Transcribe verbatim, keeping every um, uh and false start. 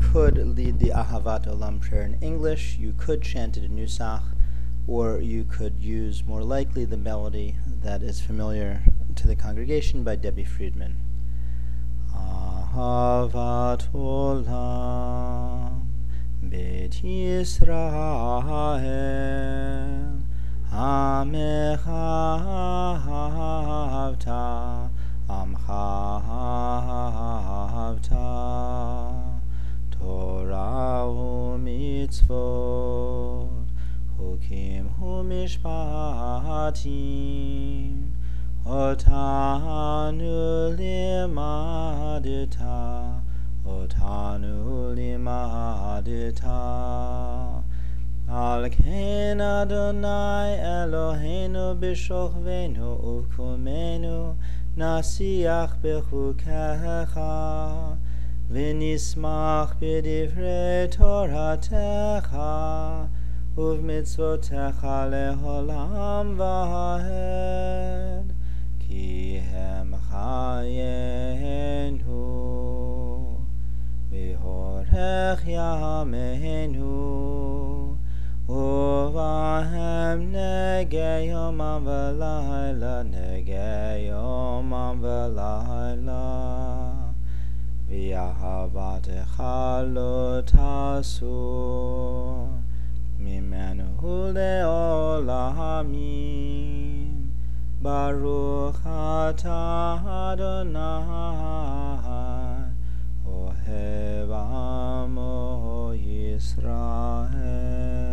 could lead the Ahavat Olam prayer in English, you could chant it in Nusach, or you could use more likely the melody that is familiar to the congregation by Debbie Friedman. Ahavat Olam Bet Yisrael Amecha Havta Amcha Havta Torah u'mitzvot Hukim u'mishpatim Otanu limadita Otanu limadita Al ken Adonai Eloheinu b'shochvenu uvkumenu Nasiach bechukecha V'nismach b'divrei Toratecha Uv'mitzvotecha leholam v'ahed Ki hem chayenu V'horech yameinu Uvahem negei yomam v'layla Negei yomam v'layla V'yahavatecha lo tasur Mimenu le'olamim Baruch atah Adonai Ohev amo Yisrael.